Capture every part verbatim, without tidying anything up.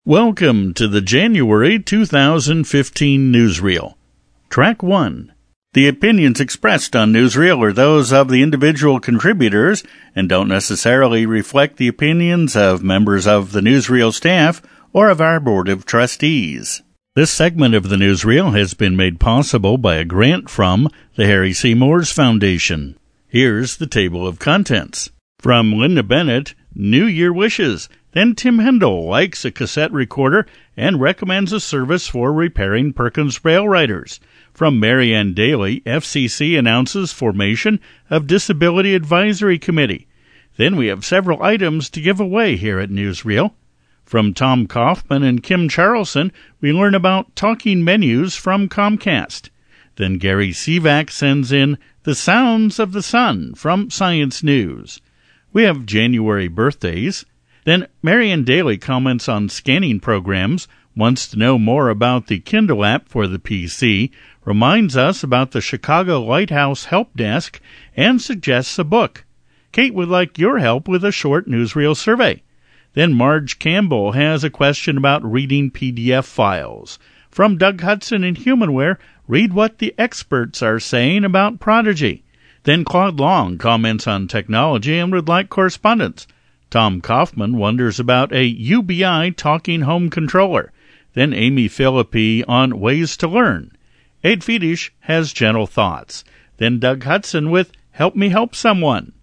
Welcome to the January two thousand fifteen Newsreel. Track one. The opinions expressed on Newsreel are those of the individual contributors and don't necessarily reflect the opinions of members of the Newsreel staff or of our Board of Trustees. This segment of the Newsreel has been made possible by a grant from the Harry C. Moores Foundation. Here's the table of contents. From Linda Bennett, New Year Wishes. Then Tim Hendel likes a cassette recorder and recommends a service for repairing Perkins Braille writers. From Marianne Daly, F C C announces formation of Disability Advisory Committee. Then we have several items to give away here at Newsreel. From Tom Kaufman and Kim Charlson, we learn about talking menus from Comcast. Then Gary Sivak sends in The Sounds of the Sun from Science News. We have January birthdays. Then Marianne Daly comments on scanning programs, wants to know more about the Kindle app for the P C, reminds us about the Chicago Lighthouse Help Desk, and suggests a book. Kate would like your help with a short Newsreel survey. Then Marge Campbell has a question about reading P D F files. From Doug Hudson in Humanware, read what the experts are saying about Prodigy. Then Claude Long comments on technology and would like correspondence. Tom Kaufman wonders about a U B I talking home controller. Then Amy Philippi on ways to learn. Ed Fiedish has gentle thoughts. Then Doug Hudson with Help Me Help Someone.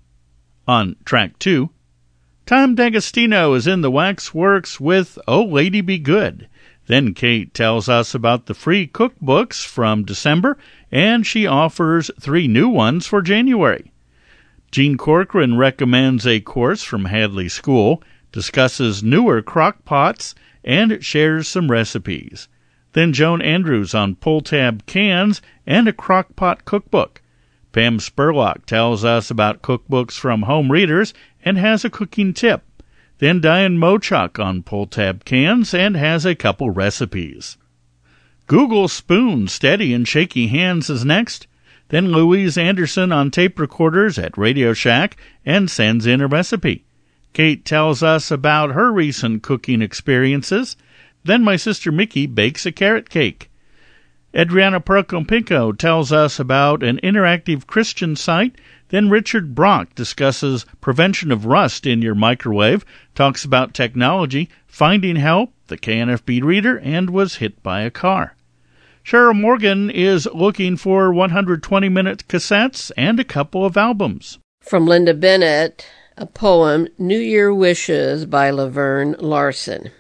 On track two, Tom D'Agostino is in the Waxworks with Oh Lady Be Good. Then Kate tells us about the free cookbooks from December, and she offers three new ones for January. Gene Corcoran recommends a course from Hadley School, discusses newer crock pots, and shares some recipes. Then Joan Andrews on pull-tab cans and a crock pot cookbook. Pam Spurlock tells us about cookbooks from home readers and has a cooking tip. Then Diane Mochuk on pull-tab cans and has a couple recipes. Google Spoon Steady and Shaky Hands is next. Then Louise Anderson on tape recorders at Radio Shack and sends in a recipe. Kate tells us about her recent cooking experiences. Then my sister Mickey bakes a carrot cake. Adriana Percompinko tells us about an interactive Christian site. Then Richard Brock discusses prevention of rust in your microwave, talks about technology, finding help, the K N F B reader, and was hit by a car. Cheryl Morgan is looking for one hundred twenty minute cassettes and a couple of albums. From Linda Bennett, a poem, New Year Wishes by Laverne Larson.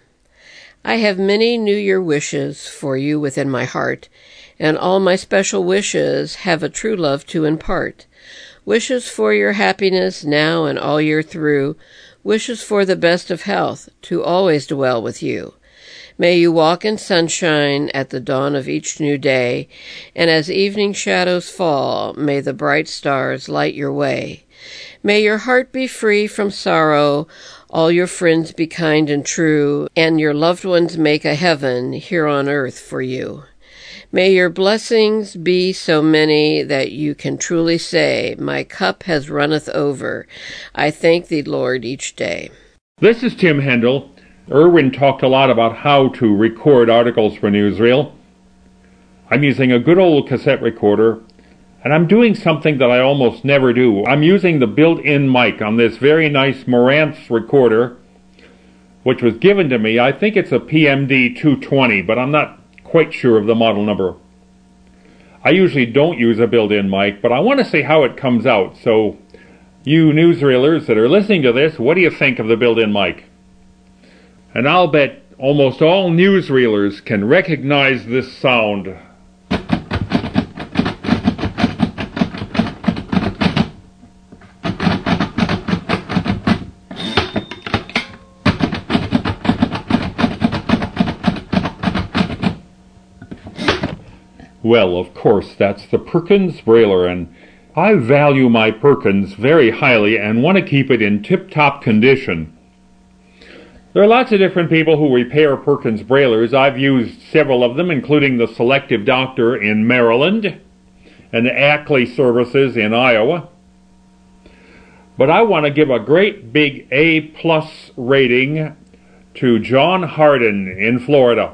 I have many New Year wishes for you within my heart, and all my special wishes have a true love to impart. Wishes for your happiness now and all year through, wishes for the best of health, to always dwell with you. May you walk in sunshine at the dawn of each new day, and as evening shadows fall, may the bright stars light your way. May your heart be free from sorrow, all your friends be kind and true, and your loved ones make a heaven here on earth for you. May your blessings be so many that you can truly say, my cup has runneth over. I thank thee, Lord, each day. This is Tim Hendel. Irwin talked a lot about how to record articles for Newsreel. I'm using a good old cassette recorder, and I'm doing something that I almost never do. I'm using the built-in mic on this very nice Marantz recorder, which was given to me. I think it's a P M D two twenty, but I'm not quite sure of the model number. I usually don't use a built-in mic, but I want to see how it comes out. So, you newsreelers that are listening to this, what do you think of the built-in mic? And I'll bet almost all newsreelers can recognize this sound. Well, of course, that's the Perkins Brailer, and I value my Perkins very highly and want to keep it in tip-top condition. There are lots of different people who repair Perkins Brailers. I've used several of them, including the Selective Doctor in Maryland and the Ackley Services in Iowa. But I want to give a great big A plus rating to John Hardin in Florida.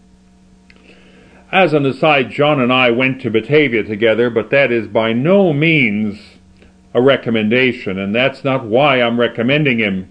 As an aside, John and I went to Batavia together, but that is by no means a recommendation, and that's not why I'm recommending him.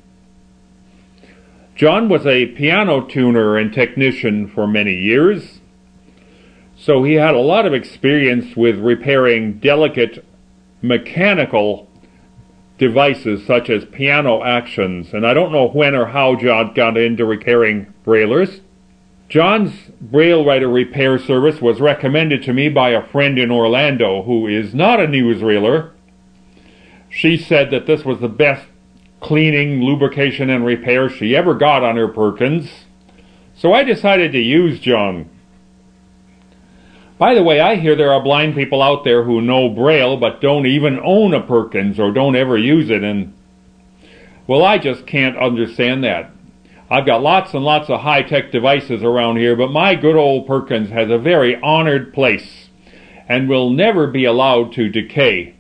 John was a piano tuner and technician for many years, so he had a lot of experience with repairing delicate mechanical devices such as piano actions, and I don't know when or how John got into repairing braillers. John's braille writer repair service was recommended to me by a friend in Orlando who is not a newsreeler. She said that this was the best cleaning, lubrication, and repair she ever got on her Perkins, so I decided to use John. By the way, I hear there are blind people out there who know Braille but don't even own a Perkins or don't ever use it, and, well, I just can't understand that. I've got lots and lots of high-tech devices around here, but my good old Perkins has a very honored place and will never be allowed to decay.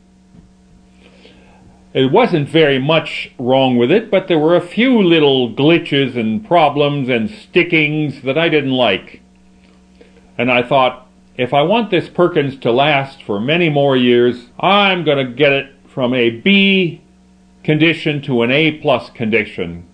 It wasn't very much wrong with it, but there were a few little glitches and problems and stickings that I didn't like. And I thought, if I want this Perkins to last for many more years, I'm going to get it from a B condition to an A plus condition.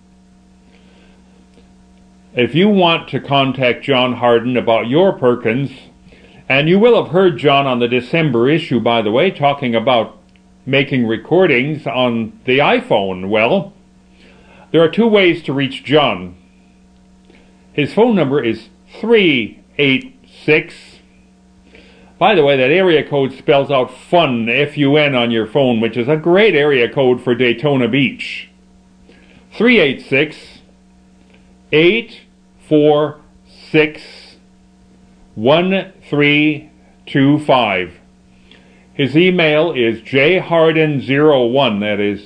If you want to contact John Hardin about your Perkins, and you will have heard John on the December issue, by the way, talking about making recordings on the iPhone, well, there are two ways to reach John. His phone number is three eight six. By the way, that area code spells out fun, F U N, on your phone, which is a great area code for Daytona Beach. three eight six, eight four six, one three two five. His email is j hardin zero one, that is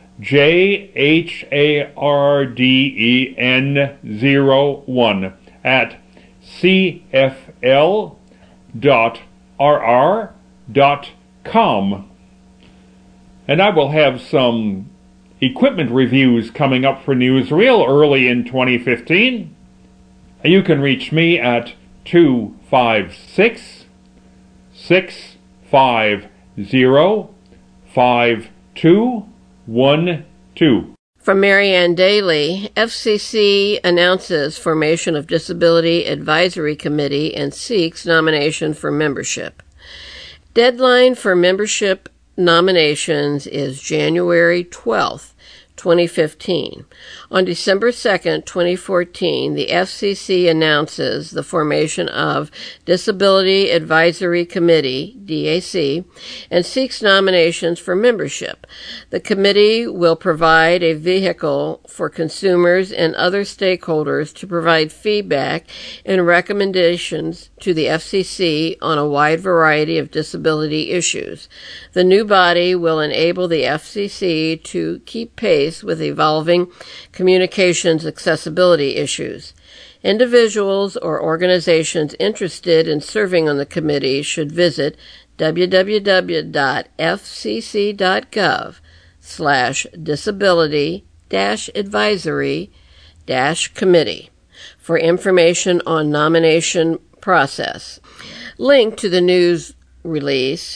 J H A R D E N zero one, at C F L dot R R dot com. And I will have some equipment reviews coming up for Newsreel early in twenty fifteen. You can reach me at two five six, six five zero, five two one two. From Marianne Daly, F C C announces formation of Disability Advisory Committee and seeks nomination for membership. Deadline for membership nominations is January twelfth, twenty fifteen. On December second, twenty fourteen, the F C C announces the formation of Disability Advisory Committee, D A C, and seeks nominations for membership. The committee will provide a vehicle for consumers and other stakeholders to provide feedback and recommendations to the F C C on a wide variety of disability issues. The new body will enable the F C C to keep pace with evolving communications accessibility issues. Individuals or organizations interested in serving on the committee should visit w w w dot f c c dot gov slash disability dash advisory dash committee for information on nomination process. Link to the news release,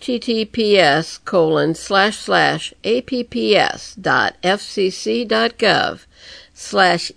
https colon slash slash apps dot fcc dot gov slash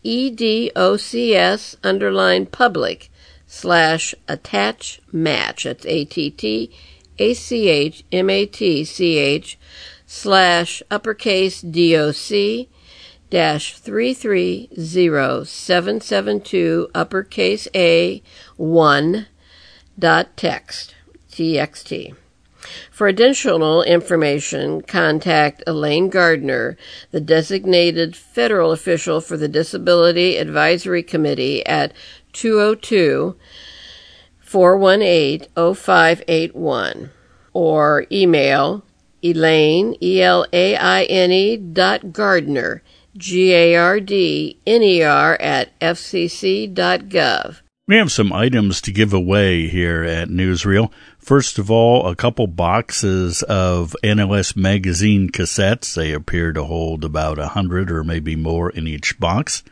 edocs underline public slash attach match. That's A T T A C H M A T C H slash uppercase D O C dash three three zero seven seven two uppercase A one dot text. T X T. For additional information, contact Elaine Gardner, the designated federal official for the Disability Advisory Committee, at two oh two, four one eight, oh five eight one, or email Elaine, E L A I N E dot Gardner, G A R D N E R, at f c c dot gov. We have some items to give away here at Newsreel. First of all, a couple boxes of N L S Magazine cassettes. They appear to hold about a hundred or maybe more in each box.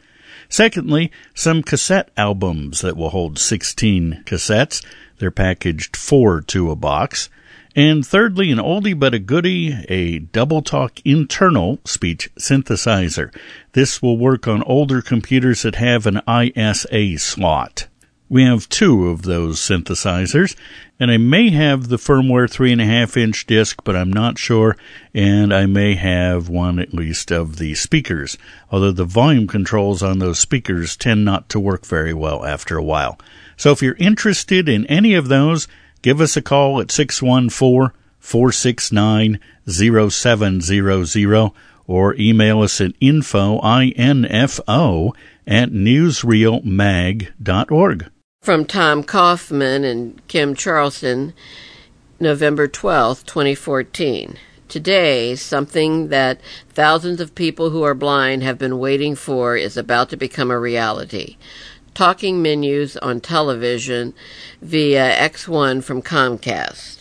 Secondly, some cassette albums that will hold sixteen cassettes. They're packaged four to a box. And thirdly, an oldie but a goodie, a Double Talk internal speech synthesizer. This will work on older computers that have an I S A slot. We have two of those synthesizers, and I may have the firmware three and a half inch disc, but I'm not sure, and I may have one at least of the speakers, although the volume controls on those speakers tend not to work very well after a while. So if you're interested in any of those, give us a call at six one four, four six nine, zero seven zero zero or email us at info, I N F O, at newsreel mag dot org. From Tom Kaufman and Kim Charleston, November twelfth, twenty fourteen. Today, something that thousands of people who are blind have been waiting for is about to become a reality. Talking menus on television via X one from Comcast.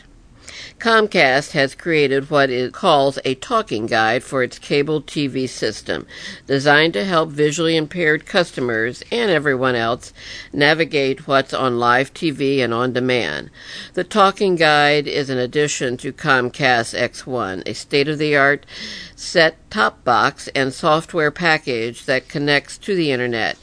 Comcast has created what it calls a talking guide for its cable T V system, designed to help visually impaired customers and everyone else navigate what's on live T V and on demand. The talking guide is an addition to Comcast X one, a state-of-the-art set-top box and software package that connects to the Internet.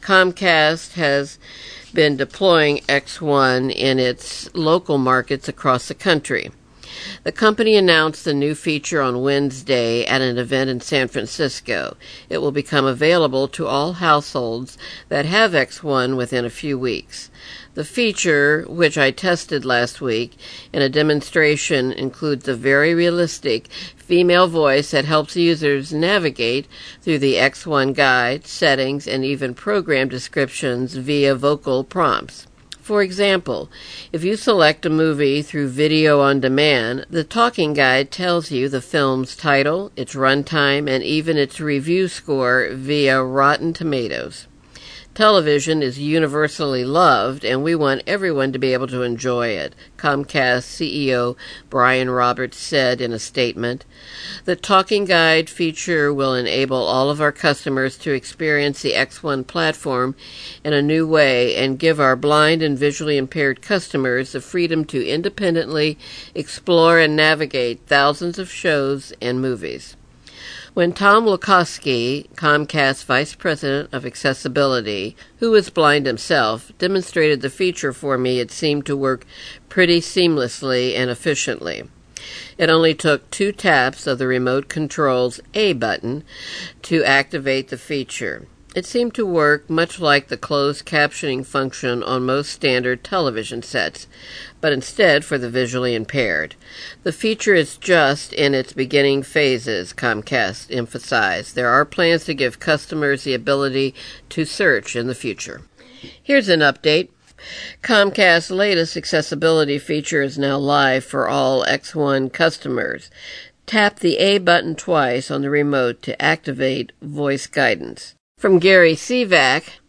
Comcast has been deploying X one in its local markets across the country. The company announced the new feature on Wednesday at an event in San Francisco. It will become available to all households that have X one within a few weeks. The feature, which I tested last week in a demonstration, includes a very realistic female voice that helps users navigate through the X one guide, settings, and even program descriptions via vocal prompts. For example, if you select a movie through Video on Demand, the talking guide tells you the film's title, its runtime, and even its review score via Rotten Tomatoes. Television is universally loved, and we want everyone to be able to enjoy it, Comcast C E O Brian Roberts said in a statement. The Talking Guide feature will enable all of our customers to experience the X one platform in a new way and give our blind and visually impaired customers the freedom to independently explore and navigate thousands of shows and movies. When Tom Lukowski, Comcast Vice President of Accessibility, who is blind himself, demonstrated the feature for me, it seemed to work pretty seamlessly and efficiently. It only took two taps of the remote control's A button to activate the feature. It seemed to work much like the closed captioning function on most standard television sets, but instead for the visually impaired. The feature is just in its beginning phases, Comcast emphasized. There are plans to give customers the ability to search in the future. Here's an update. Comcast's latest accessibility feature is now live for all X one customers. Tap the A button twice on the remote to activate voice guidance. From Gary Sivak,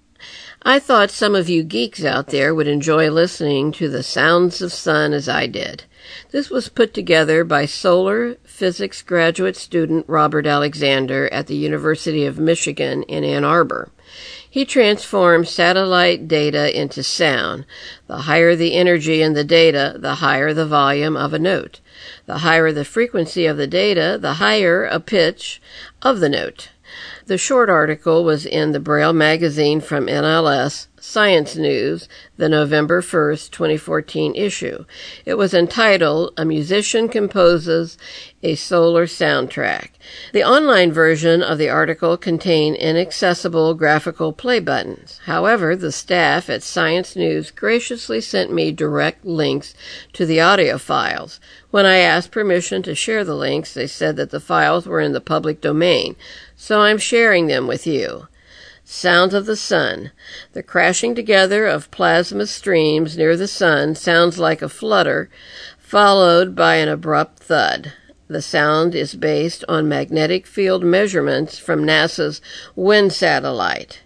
I thought some of you geeks out there would enjoy listening to the sounds of sun as I did. This was put together by solar physics graduate student Robert Alexander at the University of Michigan in Ann Arbor. He transforms satellite data into sound. The higher the energy in the data, the higher the volume of a note. The higher the frequency of the data, the higher a pitch of the note. The short article was in the Braille magazine from N L S Science News, the November first, twenty fourteen issue. It was entitled, A Musician Composes a Solar Soundtrack. The online version of the article contained inaccessible graphical play buttons. However, the staff at Science News graciously sent me direct links to the audio files. When I asked permission to share the links, they said that the files were in the public domain, so I'm sharing them with you. Sounds of the sun. The crashing together of plasma streams near the sun sounds like a flutter, followed by an abrupt thud. The sound is based on magnetic field measurements from NASA's WIND satellite.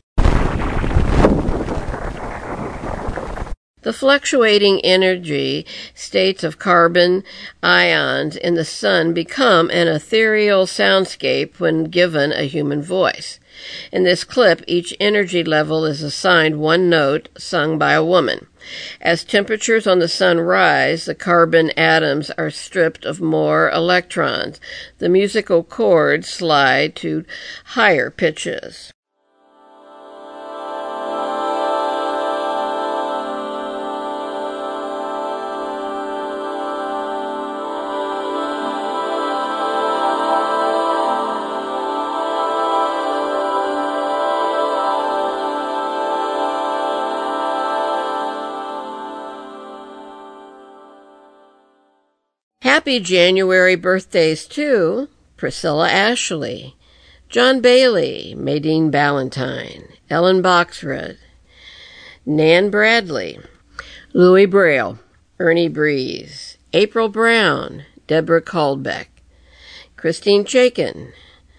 The fluctuating energy states of carbon ions in the sun become an ethereal soundscape when given a human voice. In this clip, each energy level is assigned one note sung by a woman. As temperatures on the sun rise, the carbon atoms are stripped of more electrons. The musical chords slide to higher pitches. Happy January birthdays to Priscilla Ashley, John Bailey, Maydeen Ballantyne, Ellen Boxrud, Nan Bradley, Louis Braille, Ernie Breeze, April Brown, Deborah Caldbeck, Christine Chaikin,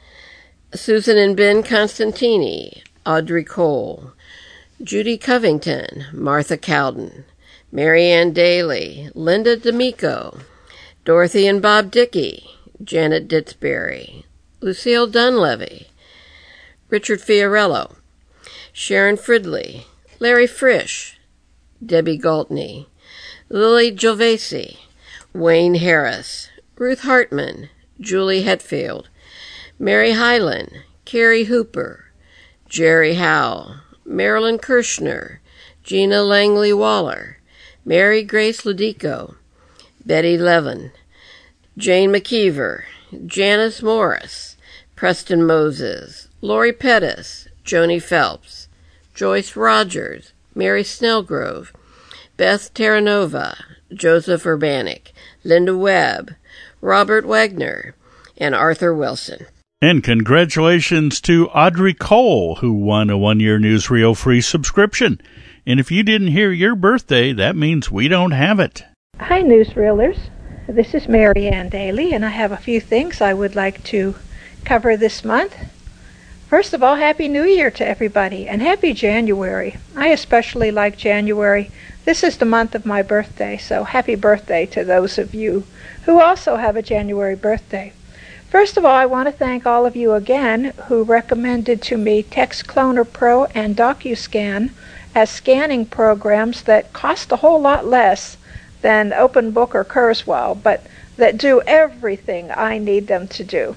Susan and Ben Constantini, Audrey Cole, Judy Covington, Martha Cowden, Marianne Daly, Linda D'Amico, Dorothy and Bob Dickey, Janet Ditzberry, Lucille Dunlevy, Richard Fiorello, Sharon Fridley, Larry Frisch, Debbie Galtney, Lily Gilvesi, Wayne Harris, Ruth Hartman, Julie Hetfield, Mary Hyland, Carrie Hooper, Jerry Howe, Marilyn Kirshner, Gina Langley Waller, Mary Grace Ludico, Betty Levin, Jane McKeever, Janice Morris, Preston Moses, Lori Pettis, Joni Phelps, Joyce Rogers, Mary Snellgrove, Beth Terranova, Joseph Urbanik, Linda Webb, Robert Wagner, and Arthur Wilson. And congratulations to Audrey Cole, who won a one-year Newsreel free subscription. And if you didn't hear your birthday, that means we don't have it. Hi, Newsreelers. This is Mary Ann Daly, and I have a few things I would like to cover this month. First of all, Happy New Year to everybody, and Happy January. I especially like January. This is the month of my birthday, so happy birthday to those of you who also have a January birthday. First of all, I want to thank all of you again who recommended to me TextCloner Pro and DocuScan as scanning programs that cost a whole lot less than OpenBook or Kurzweil, but that do everything I need them to do.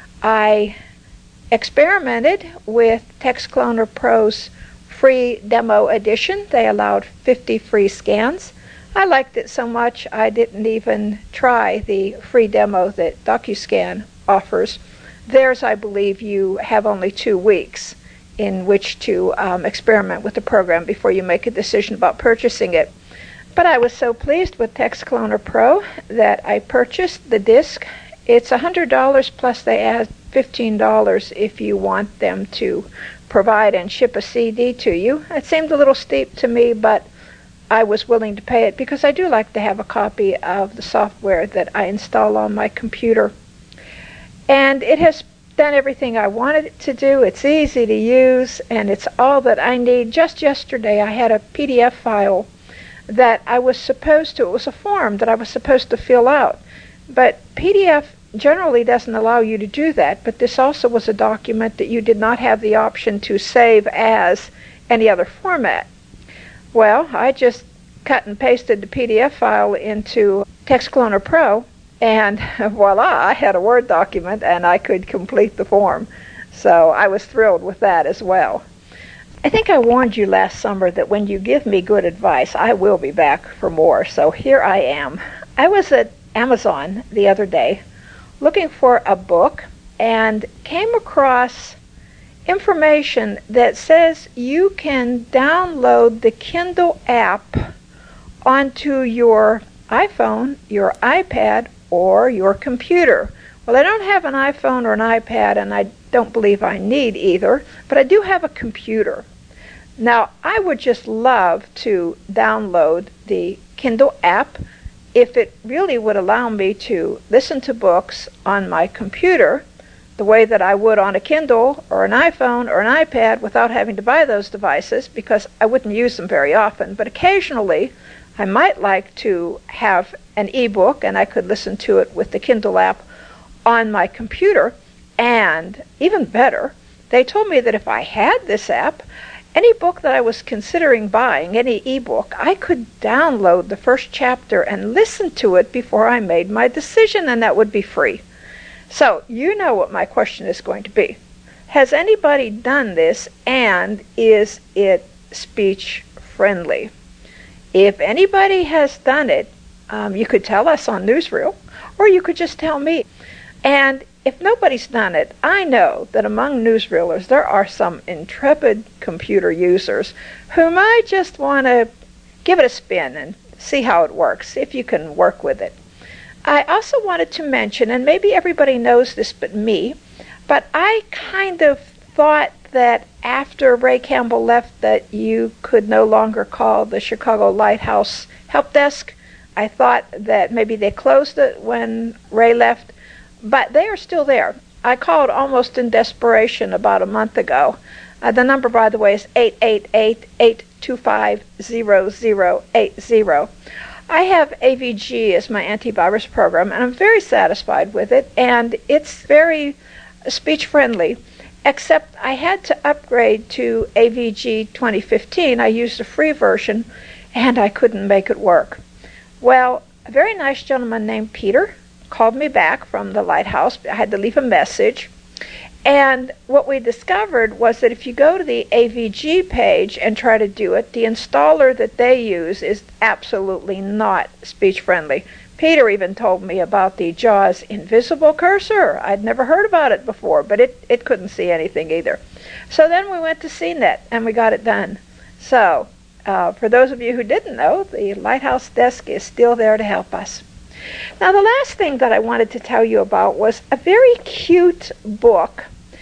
I experimented with TextCloner Pro's free demo edition. They allowed fifty free scans. I liked it so much I didn't even try the free demo that DocuScan offers. Theirs, I believe, you have only two weeks in which to um, experiment with the program before you make a decision about purchasing it. But I was so pleased with TextCloner Pro that I purchased the disc. It's one hundred dollars plus they add fifteen dollars if you want them to provide and ship a C D to you. It seemed a little steep to me, but I was willing to pay it because I do like to have a copy of the software that I install on my computer. And it has done everything I wanted it to do. It's easy to use, and it's all that I need. Just yesterday I had a P D F file that I was supposed to, it was a form that I was supposed to fill out. But P D F generally doesn't allow you to do that, but this also was a document that you did not have the option to save as any other format. Well, I just cut and pasted the P D F file into TextCloner Pro, and voila, I had a Word document and I could complete the form. So I was thrilled with that as well. I think I warned you last summer that when you give me good advice, I will be back for more. So here I am. I was at Amazon the other day looking for a book and came across information that says you can download the Kindle app onto your iPhone, your iPad, or your computer. Well, I don't have an iPhone or an iPad, and I don't believe I need either, but I do have a computer. Now, I would just love to download the Kindle app if it really would allow me to listen to books on my computer the way that I would on a Kindle or an iPhone or an iPad without having to buy those devices, because I wouldn't use them very often. But occasionally, I might like to have an ebook, and I could listen to it with the Kindle app on my computer. And even better, They told me that if I had this app, any book that I was considering buying, any ebook, I could download the first chapter and listen to it before I made my decision, and that would be free. So, you know what my question is going to be. Has anybody done this, and is it speech friendly? If anybody has done it, um, you could tell us on Newsreel, or you could just tell me. And if nobody's done it, I know that among newsreelers there are some intrepid computer users who might just want to give it a spin and see how it works, if you can work with it. I also wanted to mention, and maybe everybody knows this but me, but I kind of thought that after Ray Campbell left that you could no longer call the Chicago Lighthouse Help Desk. I thought that maybe they closed it when Ray left, but they are still there. I called almost in desperation about a month ago. Uh, the number, by the way, is eight eight eight, eight two five, zero zero eight zero. I have A V G as my antivirus program, and I'm very satisfied with it, and it's very speech-friendly, except I had to upgrade to A V G twenty fifteen. I used a free version, and I couldn't make it work. Well, a very nice gentleman named Peter called me back from the Lighthouse. I had to leave a message. And what we discovered was that if you go to the A V G page and try to do it, the installer that they use is absolutely not speech-friendly. Peter even told me about the JAWS invisible cursor. I'd never heard about it before, but it, it couldn't see anything either. So then we went to C net, and we got it done. So, uh, for those of you who didn't know, the Lighthouse Desk is still there to help us. Now, the last thing that I wanted to tell you about was a very cute book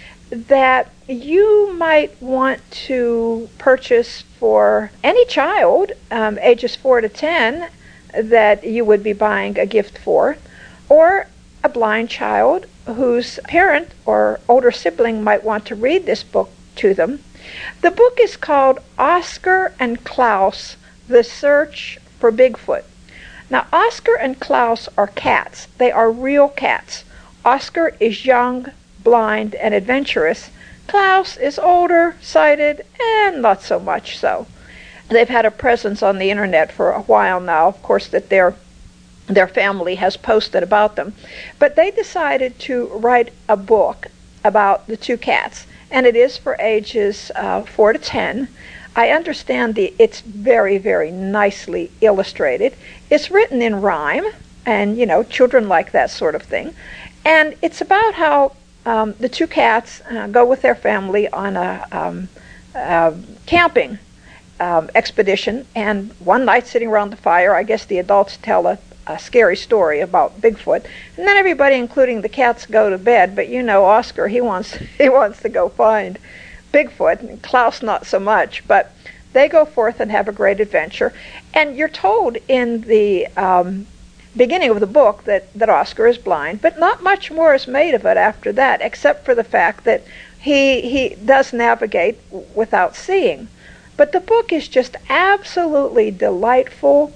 that you might want to purchase for any child, um, ages four to ten, that you would be buying a gift for, or a blind child whose parent or older sibling might want to read this book to them. The book is called Oscar and Klaus, The Search for Bigfoot. Now, Oscar and Klaus are cats. They are real cats. Oscar is young, blind, and adventurous. Klaus is older, sighted, and not so much so. They've had a presence on the internet for a while now, of course, that their their family has posted about them. But they decided to write a book about the two cats, and it is for ages uh, four to ten. I understand the it's very, very nicely illustrated. It's written in rhyme, and, you know, children like that sort of thing. And it's about how um, the two cats uh, go with their family on a um, uh, camping um, expedition. And one night, sitting around the fire, I guess the adults tell a, a scary story about Bigfoot. And then everybody, including the cats, go to bed. But, you know, Oscar, he wants he wants to go find Bigfoot, and Klaus not so much, but they go forth and have a great adventure. And you're told in the um, beginning of the book that, that Oscar is blind, but not much more is made of it after that, except for the fact that he he does navigate without seeing. But the book is just absolutely delightful.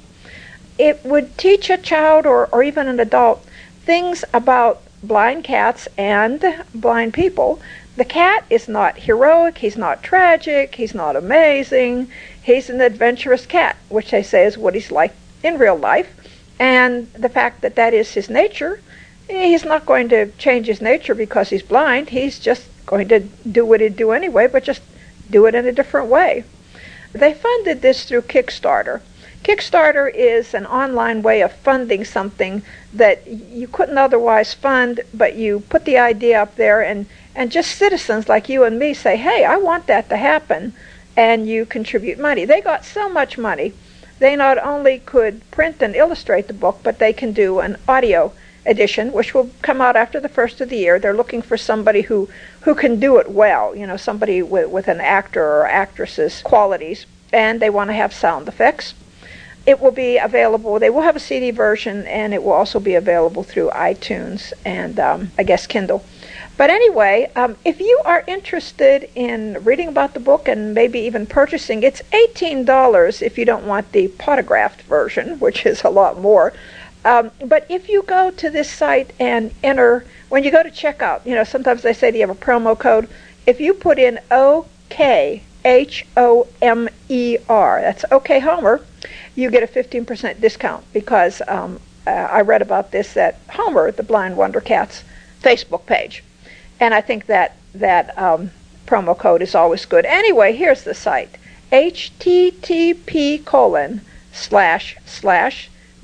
It would teach a child or, or even an adult things about blind cats and blind people. The cat is not heroic, he's not tragic, he's not amazing. He's an adventurous cat, which they say is what he's like in real life. And the fact that that is his nature, he's not going to change his nature because he's blind. He's just going to do what he'd do anyway, but just do it in a different way. They funded this through Kickstarter. Kickstarter is an online way of funding something that you couldn't otherwise fund, but you put the idea up there, and, and just citizens like you and me say, hey, I want that to happen, and you contribute money. They got so much money, they not only could print and illustrate the book, but they can do an audio edition, which will come out after the first of the year. They're looking for somebody who, who can do it well, you know, somebody with, with an actor or actress's qualities, and they want to have sound effects. It will be available. They will have a C D version, and it will also be available through iTunes and, um, I guess, Kindle. But anyway, um, if you are interested in reading about the book and maybe even purchasing, it's eighteen dollars if you don't want the potographed version, which is a lot more. Um, but if you go to this site and enter, when you go to checkout, you know, sometimes they say, do you have a promo code? if you put in O K, H O M E R, that's OK Homer, you get a fifteen percent discount because um, uh, I read about this at Homer, the Blind Wonder Cat's Facebook page. And I think that, that um, promo code is always good. Anyway, here's the site, H T T P colon slash slash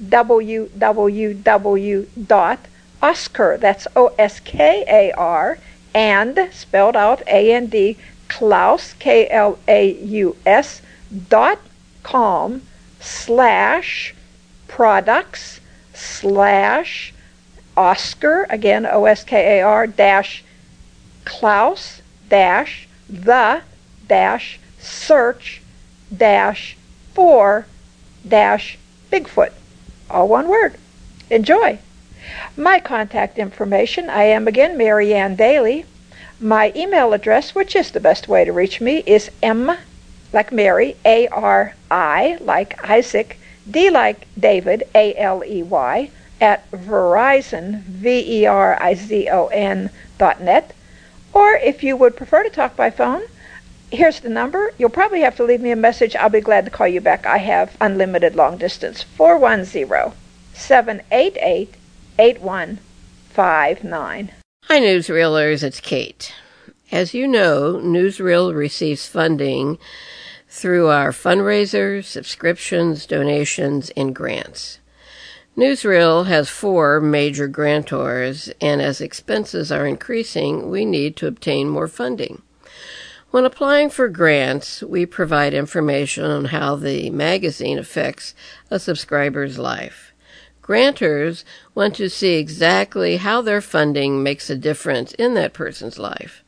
www dot Oscar, that's O S K A R, and spelled out A N D, Klaus, K L A U S, dot com slash products slash Oscar, again O S K A R, dash Klaus, dash the, dash search, dash for, dash Bigfoot. All one word. Enjoy. My contact information, I am again Mary Ann Daly. My email address, which is the best way to reach me, is M like Mary, A R I like Isaac, D like David, A L E Y, at Verizon, V E R I Z O N dot net. Or if you would prefer to talk by phone, here's the number. You'll probably have to leave me a message. I'll be glad to call you back. I have unlimited long distance. four one zero, seven eight eight, eight one five nine. Hi, Newsreelers. It's Kate. As you know, Newsreel receives funding through our fundraisers, subscriptions, donations, and grants. Newsreel has four major grantors, and as expenses are increasing, we need to obtain more funding. When applying for grants, we provide information on how the magazine affects a subscriber's life. Grantors want to see exactly how their funding makes a difference in that person's life.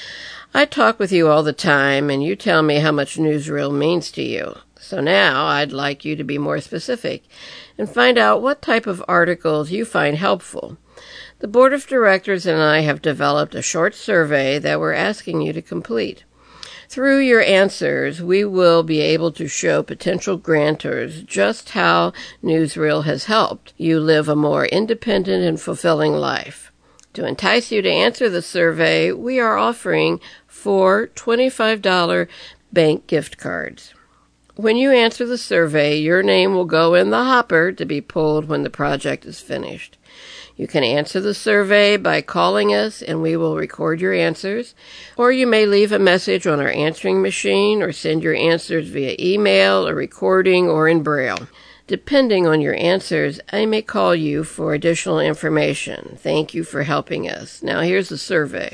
I talk with you all the time, and you tell me how much Newsreel means to you. So now I'd like you to be more specific and find out what type of articles you find helpful. The Board of Directors and I have developed a short survey that we're asking you to complete. Through your answers, we will be able to show potential grantors just how Newsreel has helped you live a more independent and fulfilling life. To entice you to answer the survey, we are offering four twenty-five dollars bank gift cards. When you answer the survey, your name will go in the hopper to be pulled when the project is finished. You can answer the survey by calling us and we will record your answers, or you may leave a message on our answering machine or send your answers via email, a recording, or in Braille. Depending on your answers, I may call you for additional information. Thank you for helping us. Now here's the survey.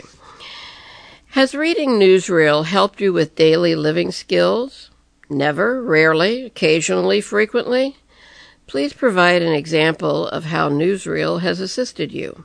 Has reading Newsreel helped you with daily living skills? Never, rarely, occasionally, frequently? Please provide an example of how Newsreel has assisted you.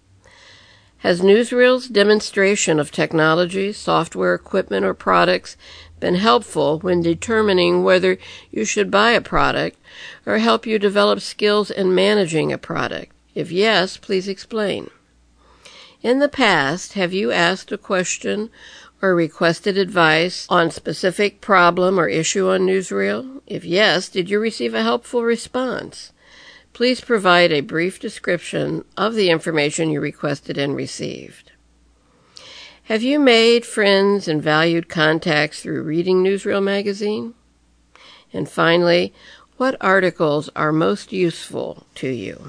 Has Newsreel's demonstration of technology, software, equipment, or products been helpful when determining whether you should buy a product or help you develop skills in managing a product? If yes, please explain. In the past, have you asked a question or requested advice on specific problem or issue on Newsreel? If yes, did you receive a helpful response? Please provide a brief description of the information you requested and received. Have you made friends and valued contacts through reading Newsreel magazine? And finally, what articles are most useful to you?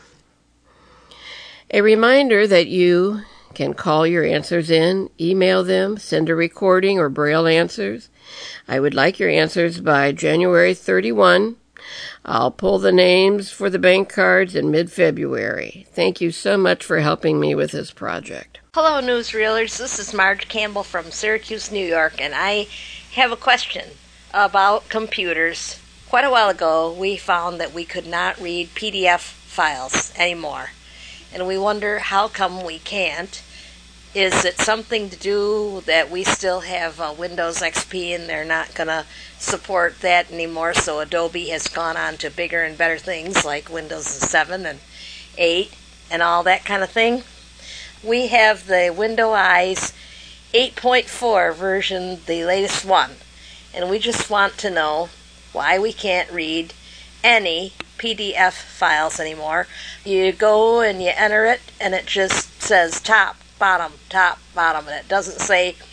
A reminder that you can call your answers in, email them, send a recording or Braille answers. I would like your answers by January thirty-first. I'll pull the names for the bank cards in mid-February. Thank you so much for helping me with this project. Hello, Newsreelers. This is Marge Campbell from Syracuse, New York, and I have a question about computers. Quite a while ago, we found that we could not read P D F files anymore, and we wonder how come we can't. Is it something to do that we still have uh, Windows X P and they're not going to support that anymore, so Adobe has gone on to bigger and better things like Windows seven and eight and all that kind of thing? We have the Windows eight point four version, the latest one, and we just want to know why we can't read any P D F files anymore. You go and you enter it and it just says top, bottom, top, bottom, and it doesn't say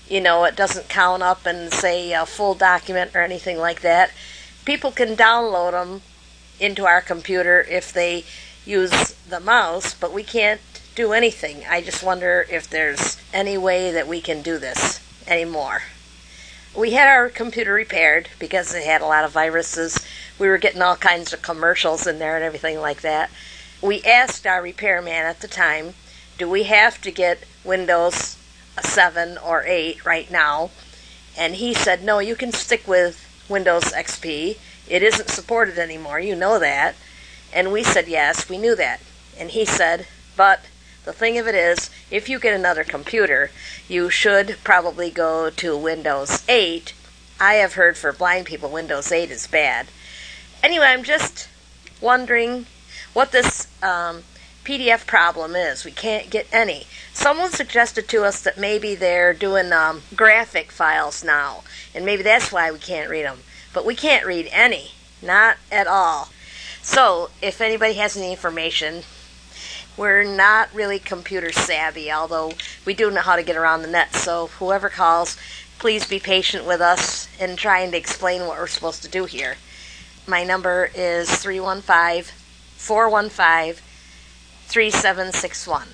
you know, it doesn't count up and say a full document or anything like that. People can download them into our computer if they use the mouse, but we can't do anything. I just wonder if there's any way that we can do this anymore. We had our computer repaired because it had a lot of viruses. We were getting all kinds of commercials in there and everything like that. We asked our repairman at the time, do we have to get Windows seven or eight right now? And he said, no, you can stick with Windows X P. It isn't supported anymore, you know that. And we said, yes, we knew that. And he said, but the thing of it is, if you get another computer, you should probably go to Windows eight. I have heard for blind people Windows eight is bad. Anyway, I'm just wondering what this um, P D F problem is. We can't get any. Someone suggested to us that maybe they're doing um, graphic files now, and maybe that's why we can't read them. But we can't read any, not at all. So, if anybody has any information, we're not really computer savvy, although we do know how to get around the net. So, whoever calls, please be patient with us in trying to explain what we're supposed to do here. My number is three one five, four one five, three seven six one.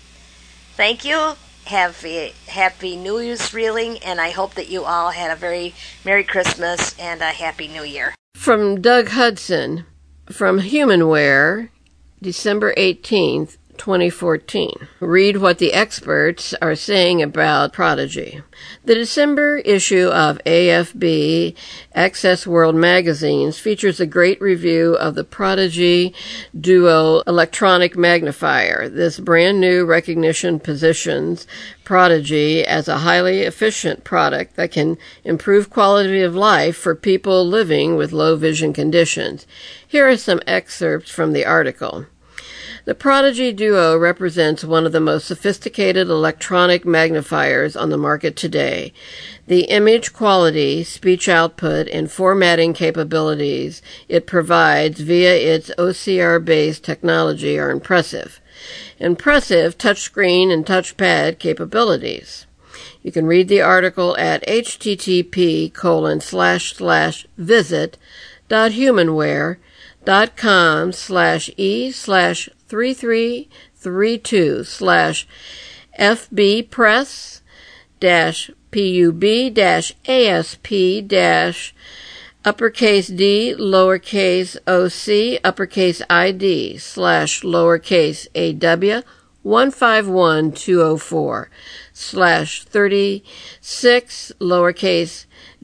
Thank you. Have a happy New Year's reeling, and I hope that you all had a very Merry Christmas and a Happy New Year. From Doug Hudson, from Humanware, December eighteenth, twenty fourteen. Read what the experts are saying about Prodigy. The December issue of A F B Access World magazines features a great review of the Prodigy Duo electronic magnifier. This brand new recognition positions Prodigy as a highly efficient product that can improve quality of life for people living with low vision conditions. Here are some excerpts from the article. The Prodigy Duo represents one of the most sophisticated electronic magnifiers on the market today. The image quality, speech output, and formatting capabilities it provides via its O C R-based technology are impressive. Impressive touchscreen and touchpad capabilities. You can read the article at http colon slash slash visit dot humanware dot com slash e slash three three three two slash fb press dash pub dash asp dash uppercase d lowercase oc uppercase id slash lowercase aw one five one two oh four slash thirty-six lowercase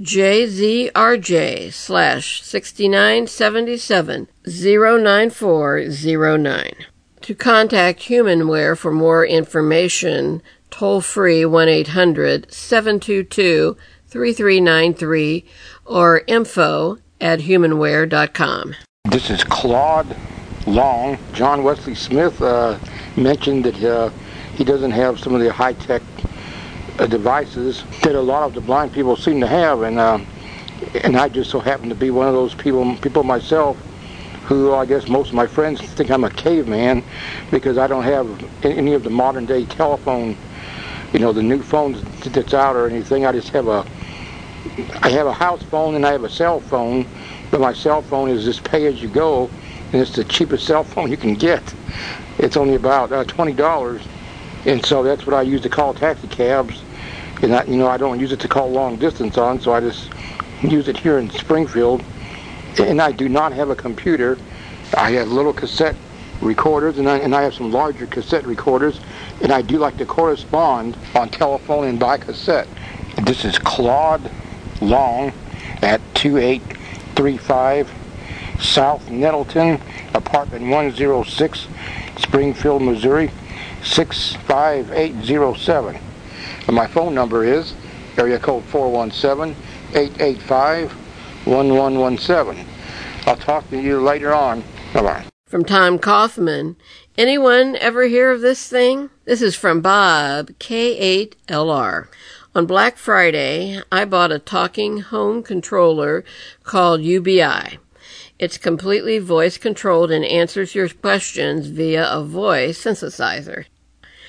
jzrj slash sixty-nine seventy-seven zero nine four zero nine. To contact Humanware for more information, toll free one eight hundred seven two two three three nine three or info at humanware dot com. This is Claude Long. John Wesley Smith uh, mentioned that uh, he doesn't have some of the high-tech uh, devices that a lot of the blind people seem to have, and uh, and I just so happen to be one of those people, people myself, who I guess most of my friends think I'm a caveman because I don't have any of the modern day telephone, you know, the new phones that's out or anything. I just have a, I have a house phone and I have a cell phone, but my cell phone is just pay as you go, and it's the cheapest cell phone you can get. It's only about uh, twenty dollars, and so that's what I use to call taxi cabs, and I, you know, I don't use it to call long distance on, so I just use it here in Springfield. And I do not have a computer. I have little cassette recorders, and I, and I have some larger cassette recorders, and I do like to correspond on telephone and by cassette. This is Claude Long at two eight three five South Nettleton, apartment one oh six, Springfield, Missouri, six five eight zero seven. And my phone number is area code four one seven, eight eight five, one one one seven. I'll talk to you later on. Bye-bye. From Tom Kaufman, anyone ever hear of this thing? This is from Bob, K eight L R. On Black Friday, I bought a talking home controller called U B I. It's completely voice-controlled and answers your questions via a voice synthesizer.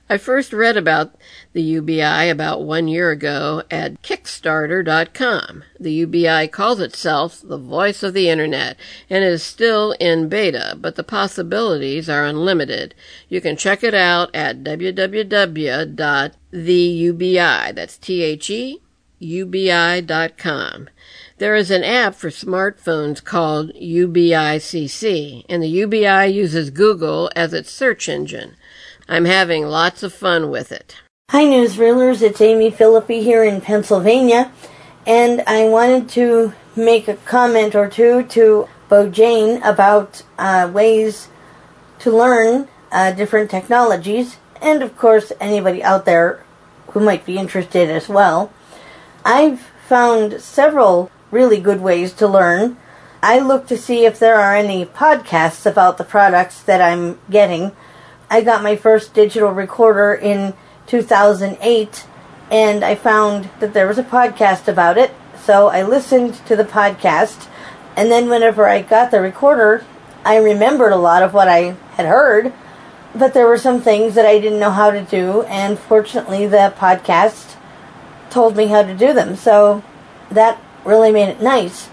I first read about the U B I about one year ago at Kickstarter dot com. The U B I calls itself the voice of the Internet and is still in beta, but the possibilities are unlimited. You can check it out at w w w dot the U B I, that's T H E U B I dot com. There is an app for smartphones called U B I C C, and the U B I uses Google as its search engine. I'm having lots of fun with it. Hi, newsreelers. It's Amy Philippi here in Pennsylvania, and I wanted to make a comment or two to Bojane about uh, ways to learn uh, different technologies, and of course anybody out there who might be interested as well. I've found several really good ways to learn. I look to see if there are any podcasts about the products that I'm getting. I got my first digital recorder in two thousand eight, and I found that there was a podcast about it, so I listened to the podcast, and then whenever I got the recorder, I remembered a lot of what I had heard, but there were some things that I didn't know how to do, and fortunately the podcast told me how to do them, so that really made it nice.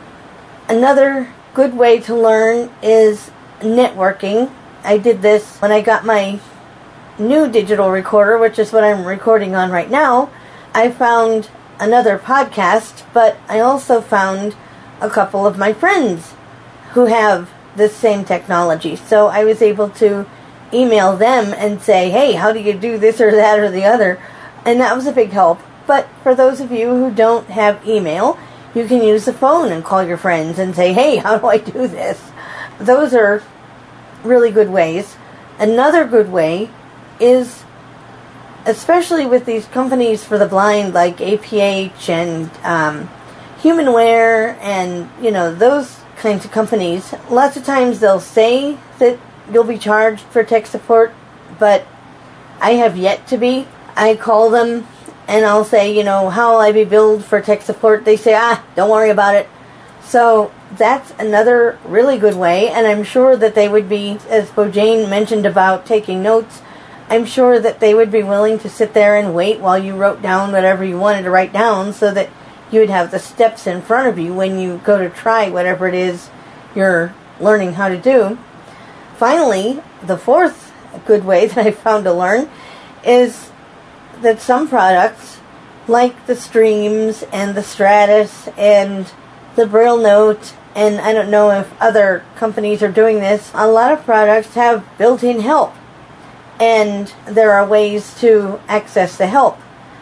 Another good way to learn is networking. I did this when I got my new digital recorder, which is what I'm recording on right now. I found another podcast, but I also found a couple of my friends who have this same technology. So I was able to email them and say, hey, how do you do this or that or the other? And that was a big help. But for those of you who don't have email, you can use the phone and call your friends and say, hey, how do I do this? Those are really good ways. Another good way is, especially with these companies for the blind like A P H and um, Humanware and, you know, those kinds of companies, lots of times they'll say that you'll be charged for tech support, but I have yet to be. I call them and I'll say, you know, how will I be billed for tech support? They say, ah, don't worry about it. So that's another really good way, and I'm sure that they would be, as Bojane mentioned about taking notes, I'm sure that they would be willing to sit there and wait while you wrote down whatever you wanted to write down so that you would have the steps in front of you when you go to try whatever it is you're learning how to do. Finally, the fourth good way that I found to learn is that some products, like the Streams and the Stratus and the Braille Note, and I don't know if other companies are doing this, a lot of products have built-in help, and there are ways to access the help.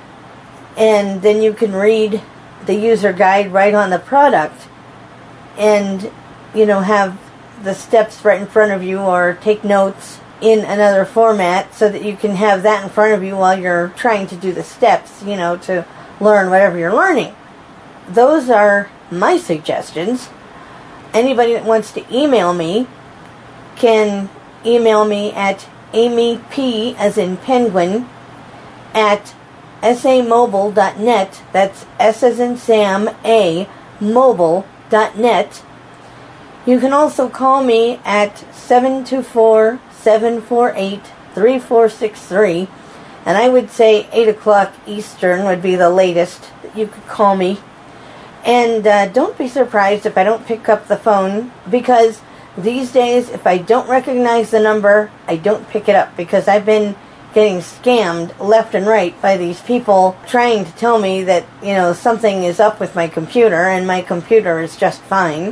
And then you can read the user guide right on the product and, you know, have the steps right in front of you, or take notes in another format so that you can have that in front of you while you're trying to do the steps, you know, to learn whatever you're learning. Those are my suggestions. Anybody that wants to email me can email me at Amy P, as in penguin, at s a mobile dot net. That's S as in Sam, A, mobile dot net. You can also call me at seven two four, seven four eight, three four six three, and I would say eight o'clock Eastern would be the latest that you could call me. And uh, don't be surprised if I don't pick up the phone, because these days, if I don't recognize the number, I don't pick it up, because I've been getting scammed left and right by these people trying to tell me that, you know, something is up with my computer, and my computer is just fine.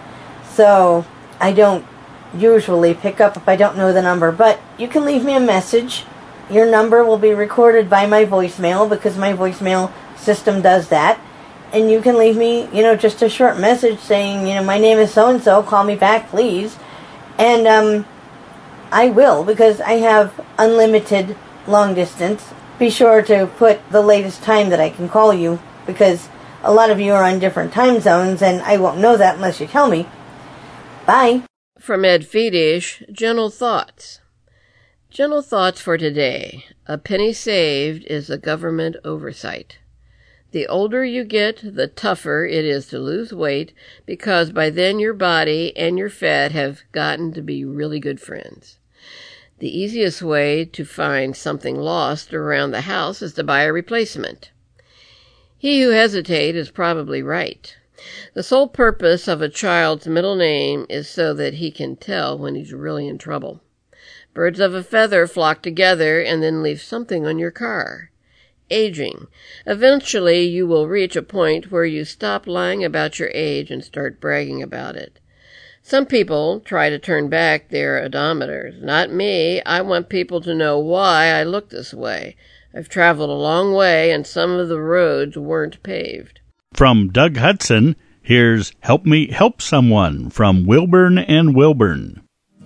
So I don't usually pick up if I don't know the number, but you can leave me a message. Your number will be recorded by my voicemail, because my voicemail system does that. And you can leave me, you know, just a short message saying, you know, my name is so-and-so, call me back, please. And um, I will, because I have unlimited long distance. Be sure to put the latest time that I can call you, because a lot of you are on different time zones, and I won't know that unless you tell me. Bye. From Ed Fedish, Gentle Thoughts. Gentle thoughts for today. A penny saved is a government oversight. The older you get, the tougher it is to lose weight, because by then your body and your fat have gotten to be really good friends. The easiest way to find something lost around the house is to buy a replacement. He who hesitates is probably right. The sole purpose of a child's middle name is so that he can tell when he's really in trouble. Birds of a feather flock together and then leave something on your car. Aging. Eventually, you will reach a point where you stop lying about your age and start bragging about it. Some people try to turn back their odometers. Not me. I want people to know why I look this way. I've traveled a long way, and some of the roads weren't paved. From Doug Hudson, here's Help Me Help Someone from Wilburn and Wilburn.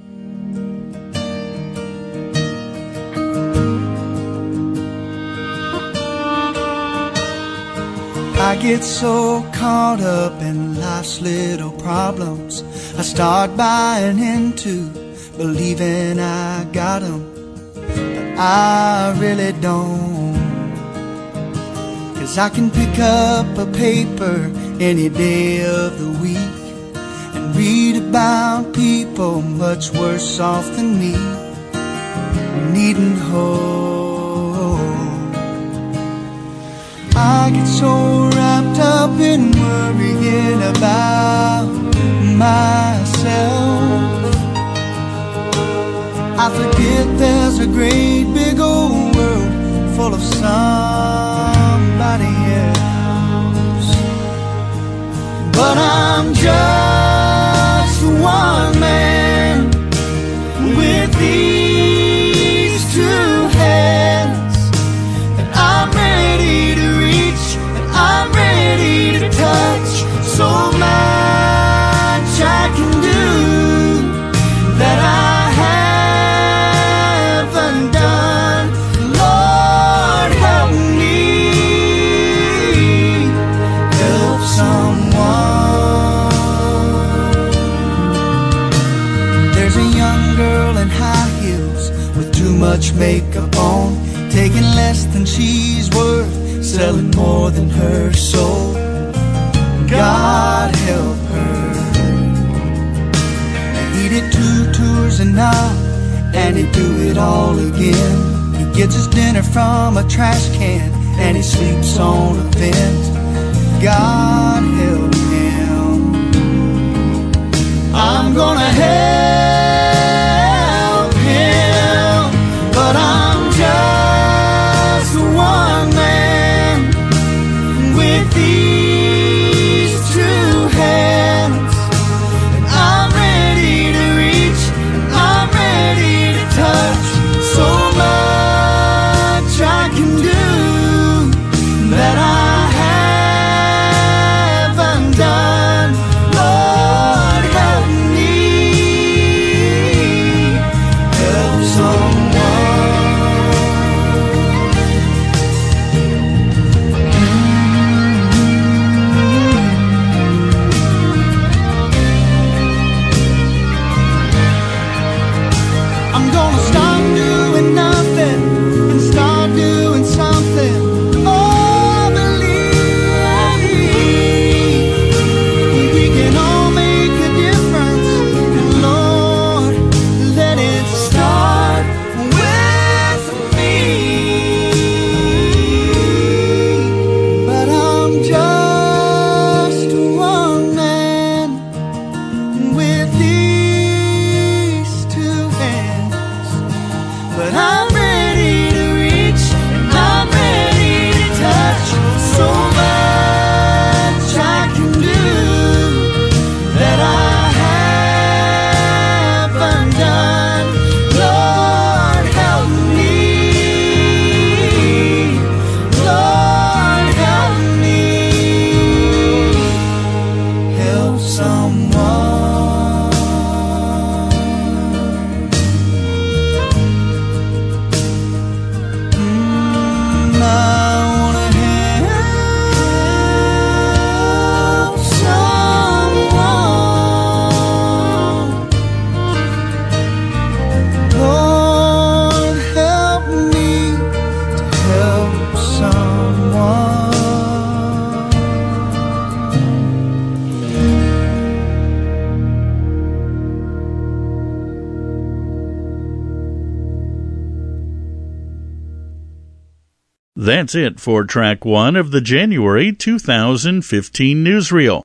I get so caught up in life's little problems, I start buying into believing I got them, but I really don't. 'Cause I can pick up a paper any day of the week and read about people much worse off than me, needing hope. I get so wrapped up in worrying about myself, I forget there's a great big old world full of somebody else. But I'm just one man with these two hands, and I'm ready to reach, and I'm ready to touch. So much I can do that I haven't done. Lord, help me help someone. There's a young girl in high heels with too much makeup on, taking less than she's worth, selling more than her soul. God help her. He did two tours a night, and he'd do it all again. He gets his dinner from a trash can, and he sleeps on a vent. God help him. I'm gonna help him, but I'm just one man with these two hands, and I'm ready to reach, and I'm ready to touch. So much I can do that I haven't done. Lord, help me help I'm gonna stop doing nothing and start doing something. Oh, I believe we can all make a difference. And Lord, let it start with me. But I'm just one man with these two hands, but I'm ready to reach, and I'm ready to touch. So much I can do that I haven't done. Lord, help me. Lord, help me help someone. Mm, I wanna help someone. Lord, help me to help someone. That's it for Track one of the January two thousand fifteen newsreel.